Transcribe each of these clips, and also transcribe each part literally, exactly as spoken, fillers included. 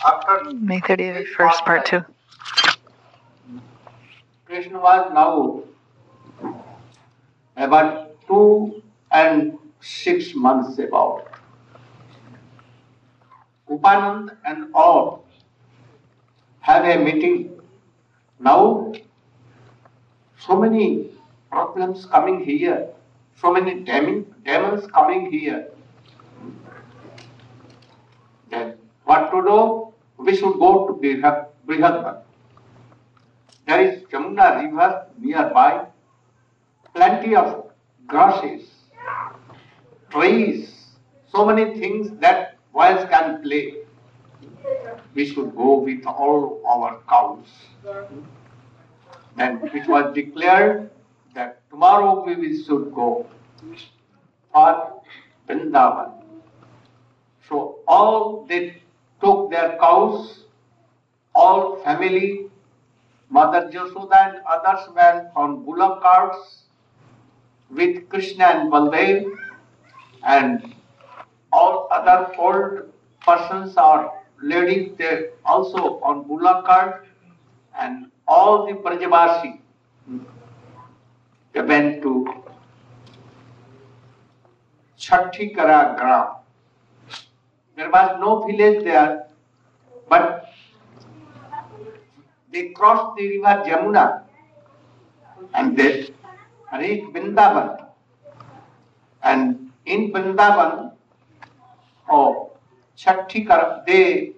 after May thirty-first, part two. Krishna was now about two and six months about. Upanand and all have a meeting. Now, so many problems coming here, so many demon, demons coming here. Then what to do? We should go to Brihadman. There is Jamuna river nearby, plenty of grasses, trees, so many things that boys can play. We should go with all our cows. Then it was declared that tomorrow we should go for Vrindavan. So all they took their cows, all family, Mother Jasoda and others went on bullock carts with Krishna and Baldev, and all other old persons or ladies they also on bullock cart, and all the Brajavasi they went to Chhattikara Gram. There was no village there, but they crossed the river Jamuna and they reached Vrindavan. And in Vrindavan, oh, Chhattikara, they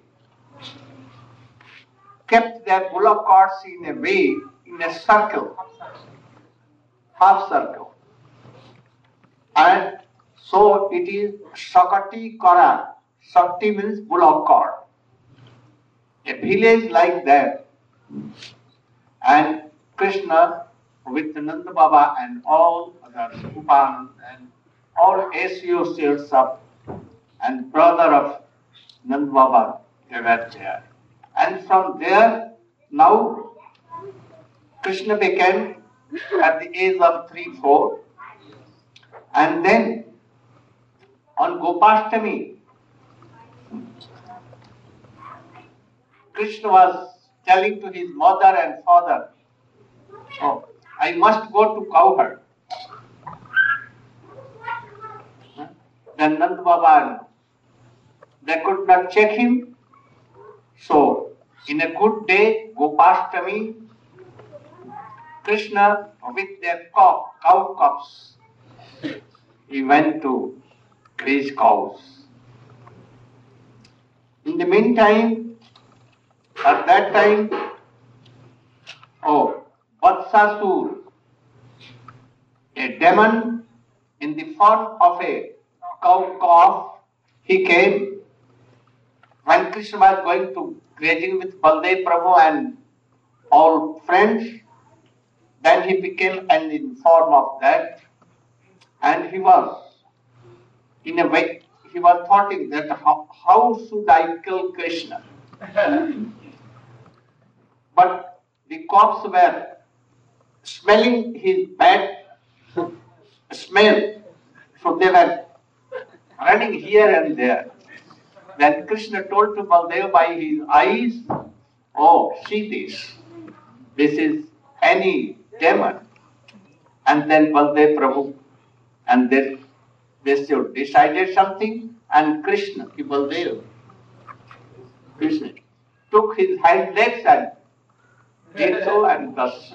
kept their bullock carts in a way, in a circle, half circle. And so it is Sakati Kara. Sakti means bullock cart. A village like that. And Krishna with Nanda Baba and all others, Upanand and all associates of and brother of Nanda Baba, they were there. And from there, now Krishna became at the age of three, four. And then on Gopashtami, Krishna was telling to his mother and father, oh, I must go to cowherd. Then Nanda Baba, they could not check him. So, in a good day, Gopashtami, Krishna with their cow, cow cups, he went to graze cows. In the meantime, at that time, oh, Vatsasur, a demon in the form of a cow calf, he came when Krishna was going to grazing with Baldev Prabhu and all friends. Then he became an in form of that, and he was in a way he was thoughting that how, how should I kill Krishna? But the cops were smelling his bad smell, so they were running here and there. Then Krishna told to Baldev by his eyes, oh, see this, this is any demon. And then Baldev Prabhu, and then they decided something, and Krishna, Baldev, Krishna, took his hind legs and did so and thus.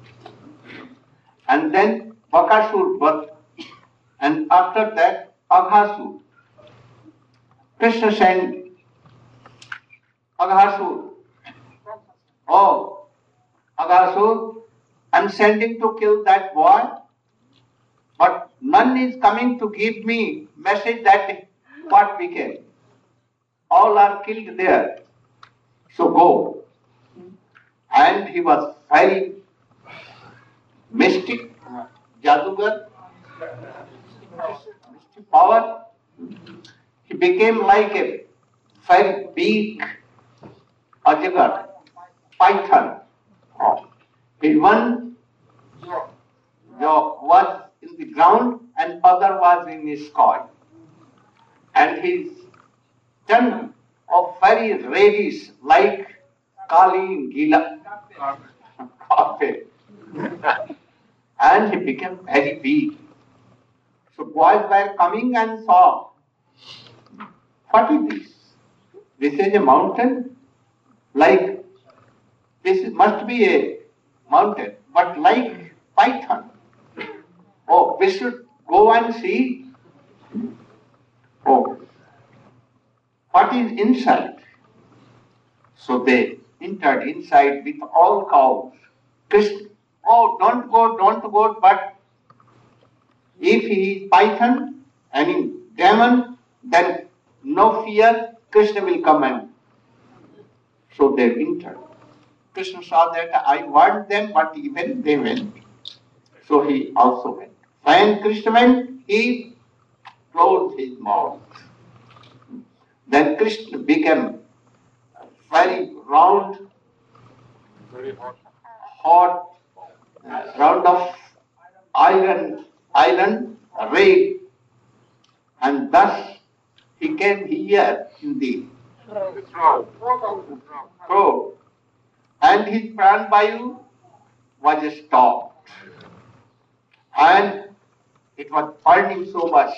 And then Bakasur, but and after that Aghasur. Krishna sent Aghasur. Oh, Aghasur, I'm sending to kill that boy, but none is coming to give me message that what became. All are killed there. So go. And he was very mystic, Jadugar, mystic power. He became like a very big Ajagar, python. His one was in the ground and other was in the sky. And his tongue of very reddish, like Kali Gila carpet. And he became very big. So boys were coming and saw, what is this? This is a mountain, like, this must be a mountain, but like python. Oh, we should go and see. Oh, what is inside? So they entered inside with all cows. Krishna, oh, don't go, don't go, but if he is python, I mean demon, then no fear, Krishna will come and. So they entered. Krishna saw that I warned them, but even they went. So he also went. When Krishna went, he closed his mouth. Then Krishna became very round, Very hot. hot, uh, round of iron, iron, red, and thus he came here in the It's wrong. throat, and his pranvayu was stopped, and it was burning so much.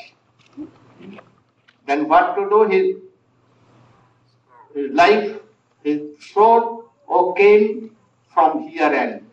Then what to do? His, his life, his soul, oh, came from here, and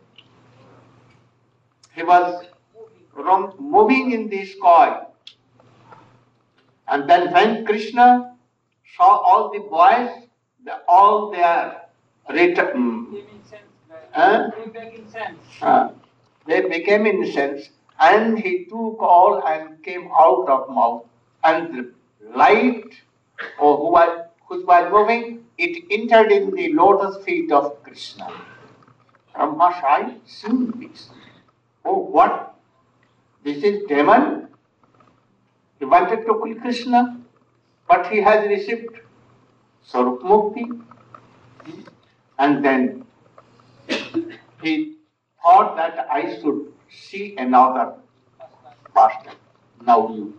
he was rom- moving in the sky. And then when Krishna saw all the boys, the, all their return, uh, uh, they became incense, and he took all and came out of mouth, and the light, or who was, who was moving, it entered in the lotus feet of Krishna. Brahma said, seen this. Oh, what? This is demon? He wanted to kill Krishna, but he has received Sarup Mukti. And then he thought that I should see another pastor. Now you.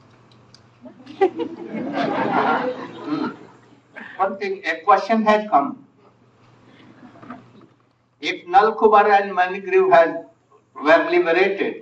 Hmm. One thing, a question has come. If Nalkubar and Manigriv had were liberated,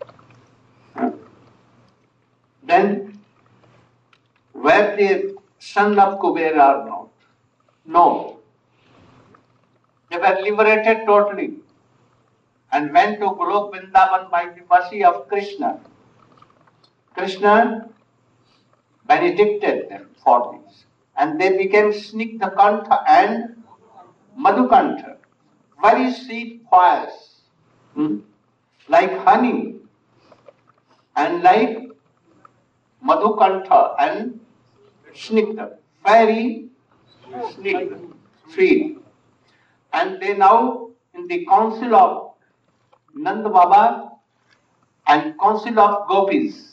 then were they son of Kubera or not? No. They were liberated totally and went to Golok Vrindavan by the mercy of Krishna. Krishna benedicted them for this. And they became Snigdha and Madhukantha, very sweet fires, hmm? like honey, and like Madhukantha and Snigdha, very snigdha, sweet. And they now, in the council of Nanda Baba and council of Gopis,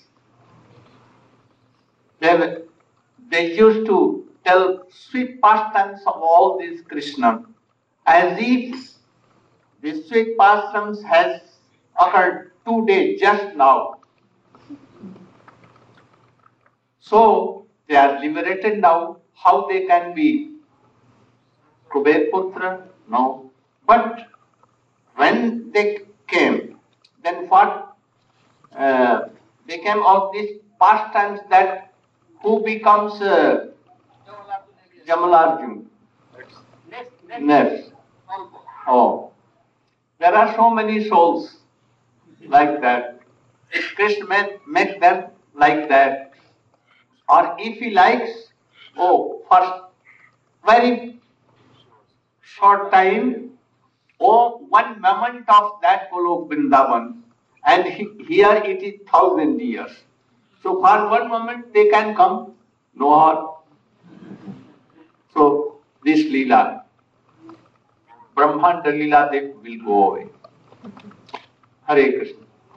they, they used to tell sweet pastimes of all these Krishna, as if the sweet pastimes has occurred today, just now. So they are liberated now. How they can be Kuber Putra? No. But when they came, then what uh, became of these pastimes, that who becomes uh, Jamalarjun? Next. Oh. There are so many souls like that. Krishna make, make them like that. Or if he likes, oh, for very short time, oh, one moment of that Golok Vrindavan, and he, here it is thousand years. So for one moment they can come, no harm. So this Leela, Brahmanda Leela, they will go away. Hare Krishna.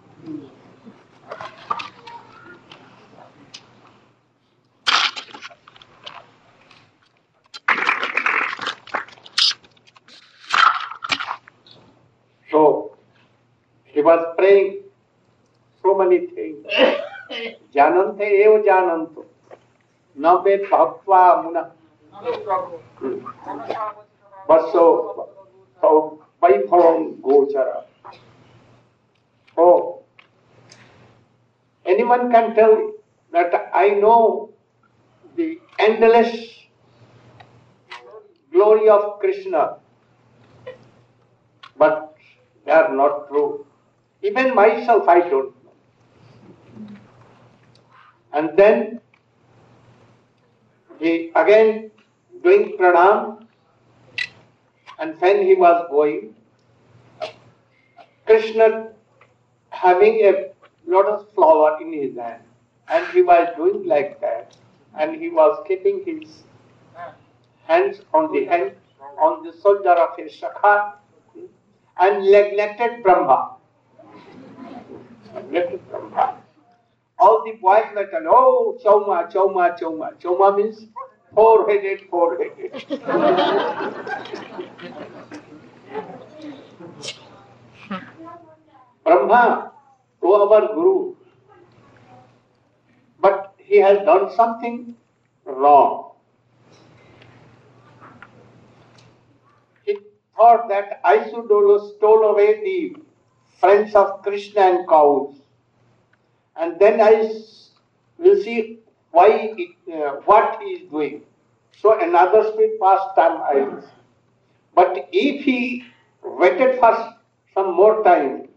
So he was praying so many things. Janante eva jananto. Nabe bhaktva muna. But so, so Vaibhavam Gochara. Oh, anyone can tell that I know the endless glory of Krishna, but they are not true. Even myself I don't know. And then he again doing pranam, and when he was going, Krishna having a lotus flower in his hand, and he was doing like that, and he was keeping his hands on the hand, on the shoulder of his Shakha, and neglected Brahma. Neglected Brahma. All the boys were telling, oh, Chauma, Chauma, Chauma. Chauma means four-headed, four-headed. Brahma, to our Guru, but he has done something wrong. He thought that I should stole away the friends of Krishna and cows, and then I will see why it, uh, what he is doing. So another sweet pastime I will see. But if he waited for some more time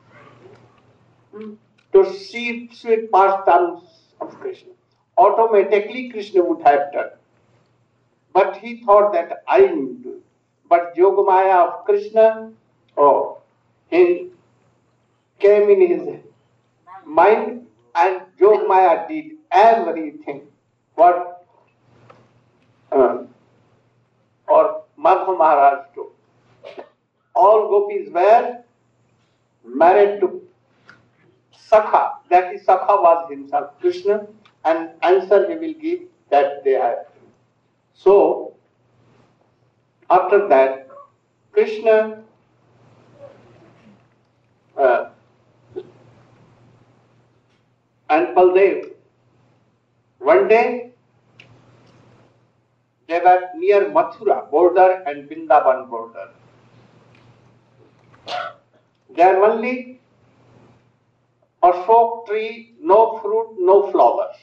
to see sweet pastimes of Krishna, automatically Krishna would have done. But he thought that I will do it. But Yogamaya of Krishna, oh, he came in his mind, and Yogamaya did everything what uh, or Madhva Maharaj told. All gopis were married to Sakha. That is, Sakha was himself Krishna, and answer he will give that they have. So, after that, Krishna uh, and Baldev, one day they were near Mathura border and Vrindavan border. There only Ashok tree, no fruit, no flowers.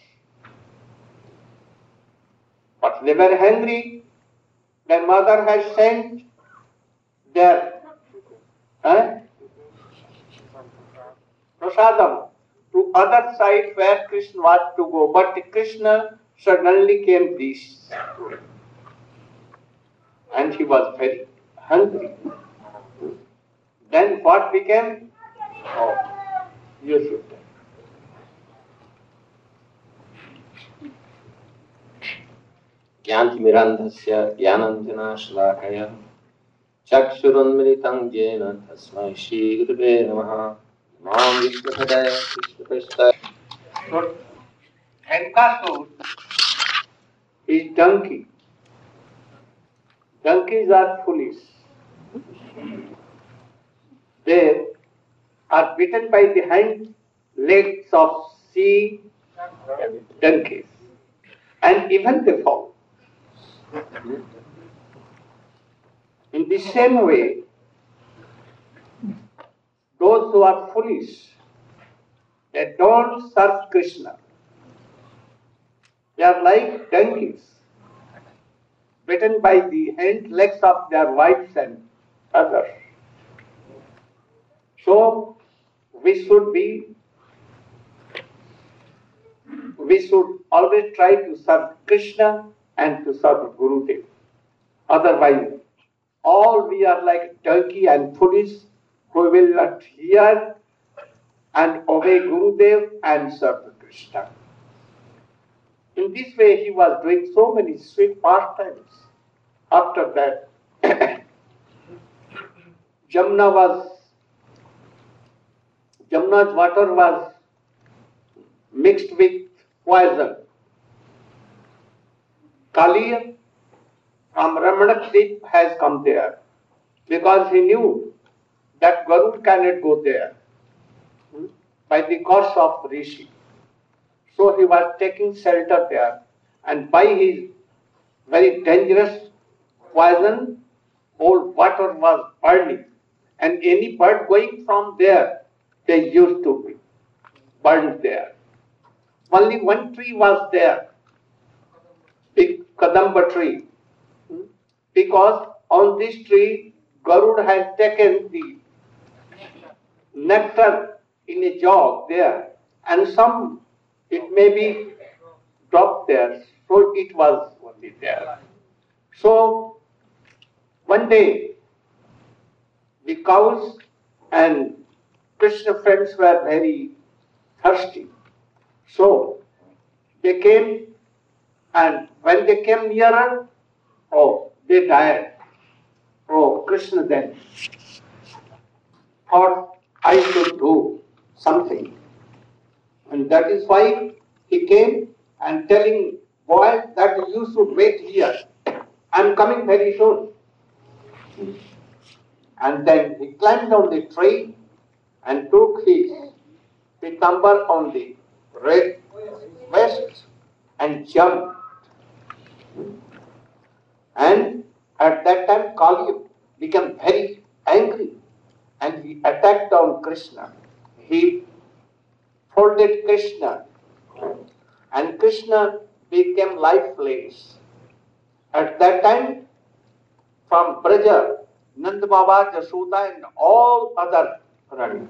But they were hungry. Their mother had sent their eh, prasadam to other side where Krishna was to go. But Krishna suddenly came this. And he was very hungry. Then what became? Oh, you should tell. ज्ञानतिमिरान्धस्य ज्ञानाञ्जनाशलाकया चक्षुरुन्मिलितं येन तस्मै श्रीगुरुवे नमः। मां विद्महे कृष्णपृष्ठाय। So, Henkasur is donkey. Donkeys are foolish. They are bitten by the hind legs of sea donkeys, and even they fall. In the same way, those who are foolish, they don't serve Krishna. They are like donkeys, bitten by the hind legs of their wives and others. So, we should be, we should always try to serve Krishna and to serve Gurudev. Otherwise, all we are like donkey and foolish who will not hear and obey Gurudev and serve Krishna. In this way, he was doing so many sweet pastimes. After that, Jamuna was, Jamuna's water was mixed with poison. Kaliya from Ramanakdeep has come there because he knew that Garud cannot go there by the course of Rishi. So he was taking shelter there, and by his very dangerous poison, old water was burning, and any bird going from there, they used to be burned there. Only one tree was there, big Kadamba tree, because on this tree, Garud had taken the nectar in a jog there, and some, it may be dropped there, so it was only there. So, one day, the cows and Krishna friends were very thirsty. So, they came, and when they came nearer, oh, they died. Oh, Krishna then thought I should do something. And that is why he came and telling boy that you should wait here. I am coming very soon. And then he climbed on the tree and took his pitambar on the red vest and jumped. And at that time Kali became very angry and he attacked on Krishna. He folded Krishna and Krishna became lifeless. At that time, from Braja, Nanda Baba, Jashoda and all other running.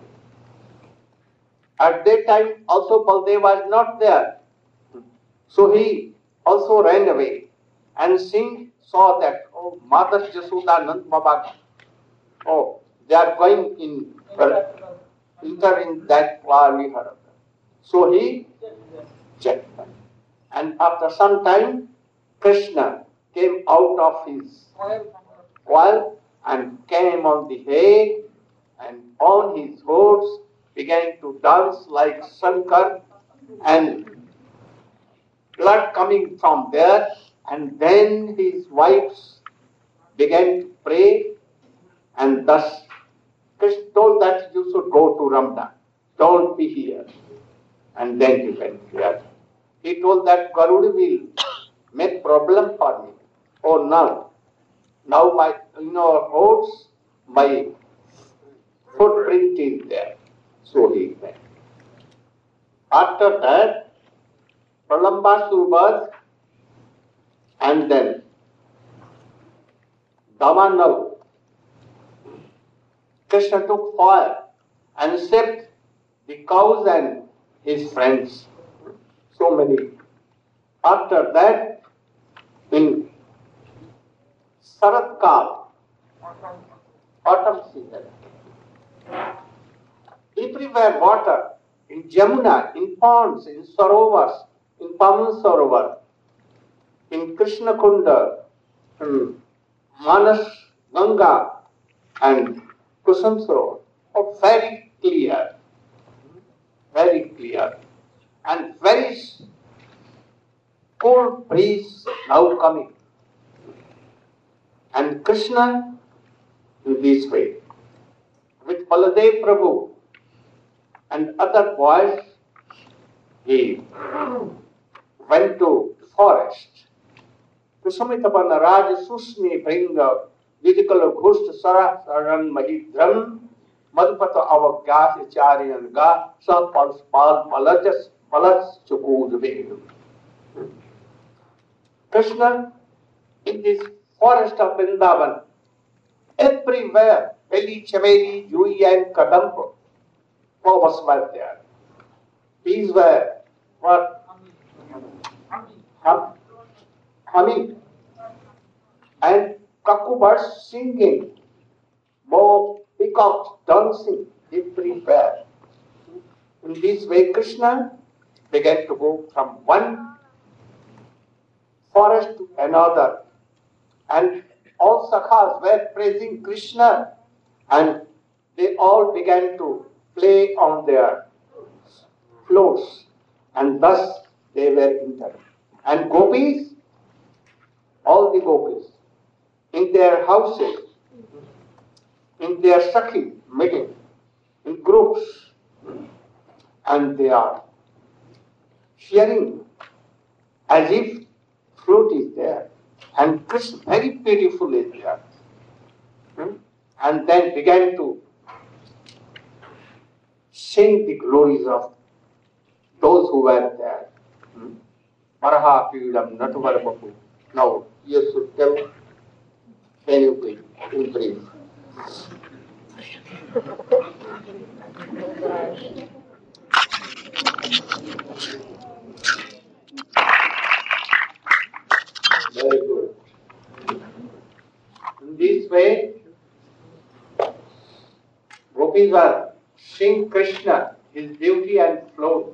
At that time also Baldev was not there. So he also ran away. And Singh saw that, oh, Mother Jashoda, Nanda Baba, oh, they are going in, uh, enter in that Valley. So he checked them. And after some time, Krishna came out of his well and came on the hay and on his horse began to dance like Shankar and blood coming from there, and then his wives began to pray, and thus Krishna told that you should go to Ramda, don't be here. And then he went here. He told that Garuda will make problem for me. Oh, now, now my, in our horse, my footprint is there. So he went. After that, Pralambasur was, and then Damanav. Krishna took fire and saved the cows and his friends. So many. After that, in Saratkal, autumn season, everywhere water, in Jamuna, in ponds, in Sarovars, in Pavan Sarovar, in Krishna Kunda, in Manas, Ganga, and Kusum Sarovar, oh, very clear, very clear, and very cold breeze now coming. And Krishna, in this way, with Baladev Prabhu and other boys, he went to the forest. Kusumitapana Raj Susmi Bringa Vidikala Ghost Sara Saran Mahidram Madhupata Avagyas Charyan Ga Sapal Spal Palajas Palas Chukud Vedu. Krishna, in this forest of Vrindavan, everywhere, Beli, Chameli, Jui and Kadampa, flowers were there. These were what? Hum, humming. And cuckoo birds singing. More peacocks dancing everywhere. In this way, Krishna began to go from one forest to another. And all sakhas were praising Krishna, and they all began to play on their floats, and thus they were entered. And gopis, all the gopis, in their houses, in their sakhi meeting, in groups, and they are sharing as if fruit is there, And Krishna very beautiful is there. Hmm? And then began to sing the glories of those who were there. Hmm? Paraha Pidam Natuvara Bapu. Now, you should tell anything in brief. Very good. In this way, gopis are seeing Krishna, his beauty and flow.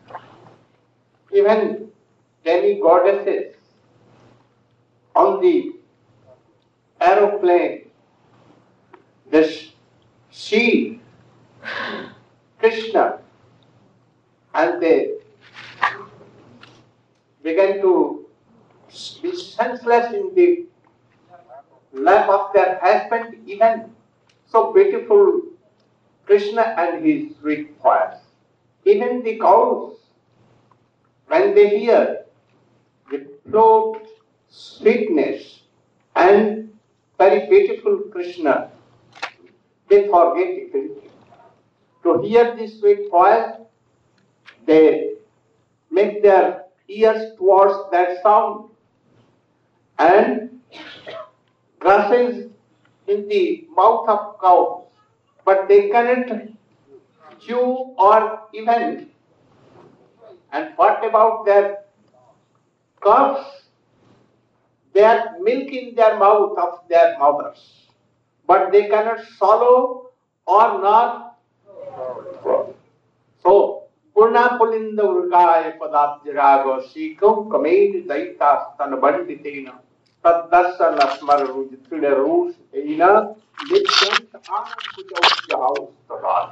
Even demi-goddesses on the aeroplane, they see Krishna and they began to be senseless in the lap of their husband, even so beautiful Krishna and his sweet voice. Even the cows, when they hear the float, sweetness and very beautiful Krishna, they forget everything. To hear this sweet voice, they make their ears towards that sound, and grasses in the mouth of cows, but they cannot chew or even. And what about their calves? They have milk in their mouth of their mothers, but they cannot swallow or not. So, Purna Pulinda Urgaya Padabjirago Sikam Kamed Daita Stanabanditena Tadarsana Smaru Rus Ina Lityant Anpuja House Tadar.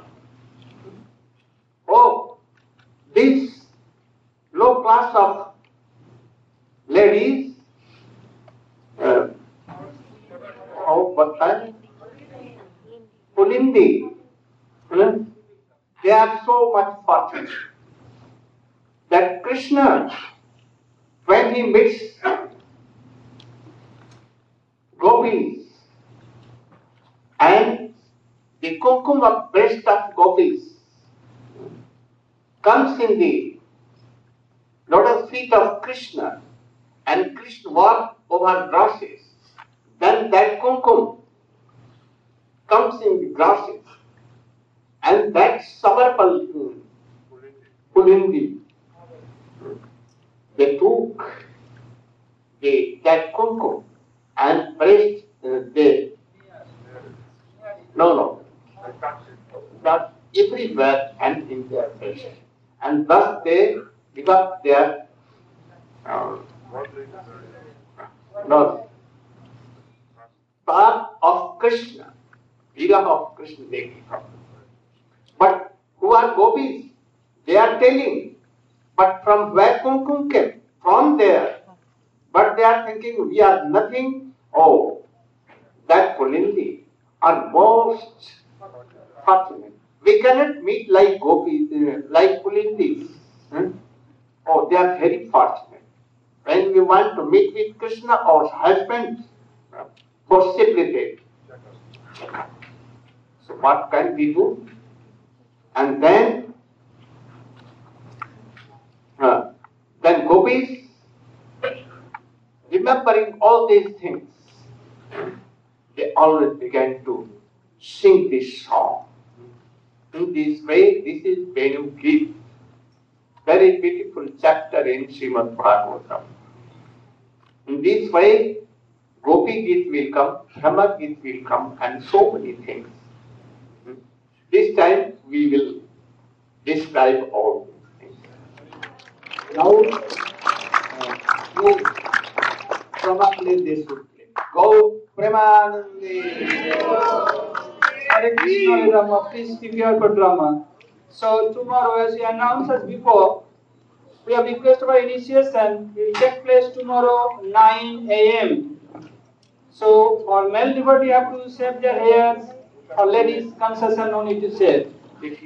Oh, this low class of ladies, uh, oh, what time? Pulindi, uh, they are so much fortunate that Krishna, when he meets gopis and the kumkum breast of gopis comes in the lotus feet of Krishna and Krishna walks over grasses, then that kumkum comes in the grasses and that samarpal pulindi, they took the, that kumkum and placed uh, the, no, no, not everywhere and in their face. And thus they got their, uh, no, path of Krishna, Vira of Krishna they become. But who are gopis? They are telling, but from where kumkum came? From there. But they are thinking we are nothing. Oh, that Pulindi are most fortunate. We cannot meet like gopis, uh, like Pulindi. Hmm? Oh, they are very fortunate. When we want to meet with Krishna, our husband uh, possibility. So what can we do? And then, uh, then gopis, remembering all these things, they always began to sing this song. In this way, this is Venu Gita, very beautiful chapter in Srimad Bhagavatam. In this way, Gopi Gita will come, Brahma Gita will come, and so many things. This time we will describe all these things. Now, uh, probably this would play. Go Premanandi. Hare Krishna drama, please prepare for drama. So tomorrow, as we announced as before, we have requested for initiation. It will take place tomorrow nine a m So for male devotee have to shave their hairs. For ladies, concession no need to shave.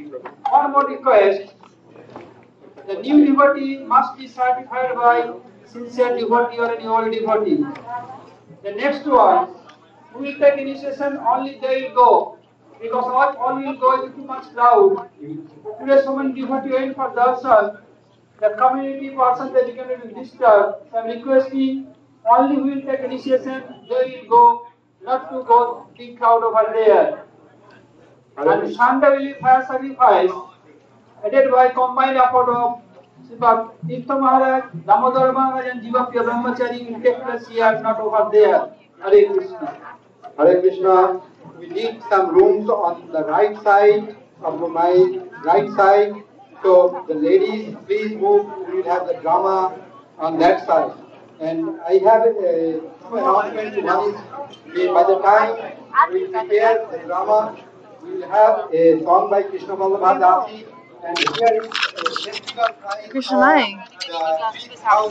One more request: the new devotee must be certified by sincere devotee or any old devotee. The next one, who will take initiation, only they will go. Because all, all will go is too much crowd. Today so many devotees went for darshan. The community person they became a bit disturbed. So I am requesting only who will take initiation, they will go, not to go big crowd over there. And Sunday will be fire sacrifice, aided by combined effort of Sripad Tirtha Maharaj, Damodar Maharaj and Jivapriya Brahmachari will take place here, not over there. Hare Krishna. Hare Krishna. We need some rooms on the right side of my right side. So the ladies, please move. We will have the drama on that side. And I have a two announcements. One is by the time we prepare the drama, we will have a song by Krishna Vallabha Dasi. And here is a festival time Krishna Mai. of the